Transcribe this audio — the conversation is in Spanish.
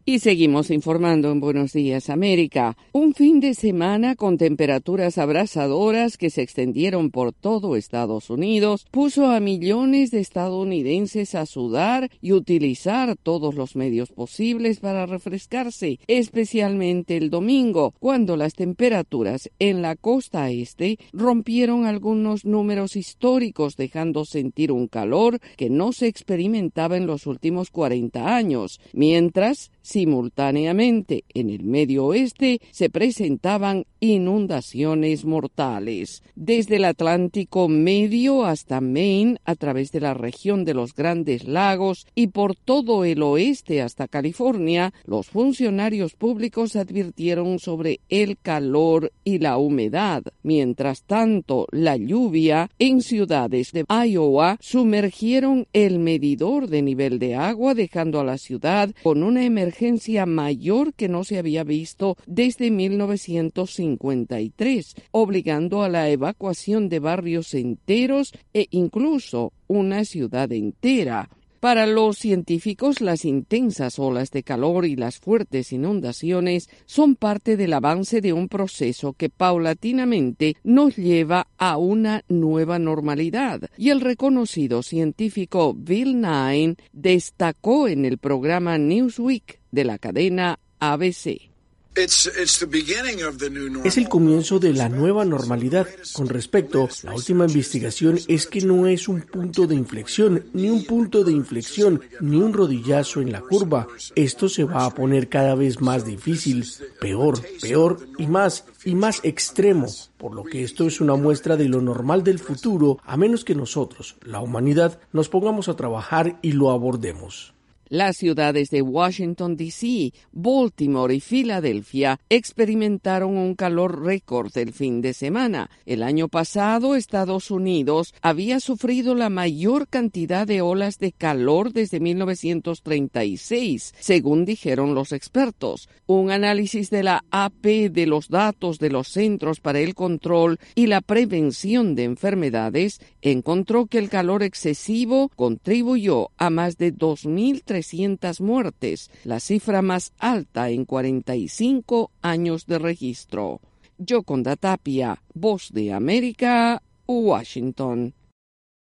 Y seguimos informando en Buenos Días, América. Un fin de semana con temperaturas abrasadoras que se extendieron por todo Estados Unidos puso a millones de estadounidenses a sudar y utilizar todos los medios posibles para refrescarse, especialmente el domingo, cuando las temperaturas en la costa este rompieron algunos números históricos, dejando sentir un calor que no se experimentaba en los últimos 40 años, mientras simultáneamente, en el medio oeste se presentaban inundaciones mortales. Desde el Atlántico Medio hasta Maine, a través de la región de los Grandes Lagos y por todo el oeste hasta California, los funcionarios públicos advirtieron sobre el calor y la humedad. Mientras tanto, la lluvia en ciudades de Iowa sumergieron el medidor de nivel de agua, dejando a la ciudad con una emergencia mayor que no se había visto desde 1953, obligando a la evacuación de barrios enteros e incluso una ciudad entera. Para los científicos, las intensas olas de calor y las fuertes inundaciones son parte del avance de un proceso que paulatinamente nos lleva a una nueva normalidad. Y el reconocido científico Bill Nye destacó en el programa Newsweek de la cadena ABC. Es el comienzo de la nueva normalidad. Con respecto, la última investigación es que no es un punto de inflexión, ni un punto de inflexión, ni un rodillazo en la curva. Esto se va a poner cada vez más difícil, peor y más extremo. Por lo que esto es una muestra de lo normal del futuro, a menos que nosotros, la humanidad, nos pongamos a trabajar y lo abordemos. Las ciudades de Washington, D.C., Baltimore y Filadelfia experimentaron un calor récord el fin de semana. El año pasado, Estados Unidos había sufrido la mayor cantidad de olas de calor desde 1936, según dijeron los expertos. Un análisis de la AP de los datos de los Centros para el Control y la Prevención de Enfermedades encontró que el calor excesivo contribuyó a más de 2.300 muertes, la cifra más alta en 45 años de registro. Yoconda Tapia, Voz de América, Washington.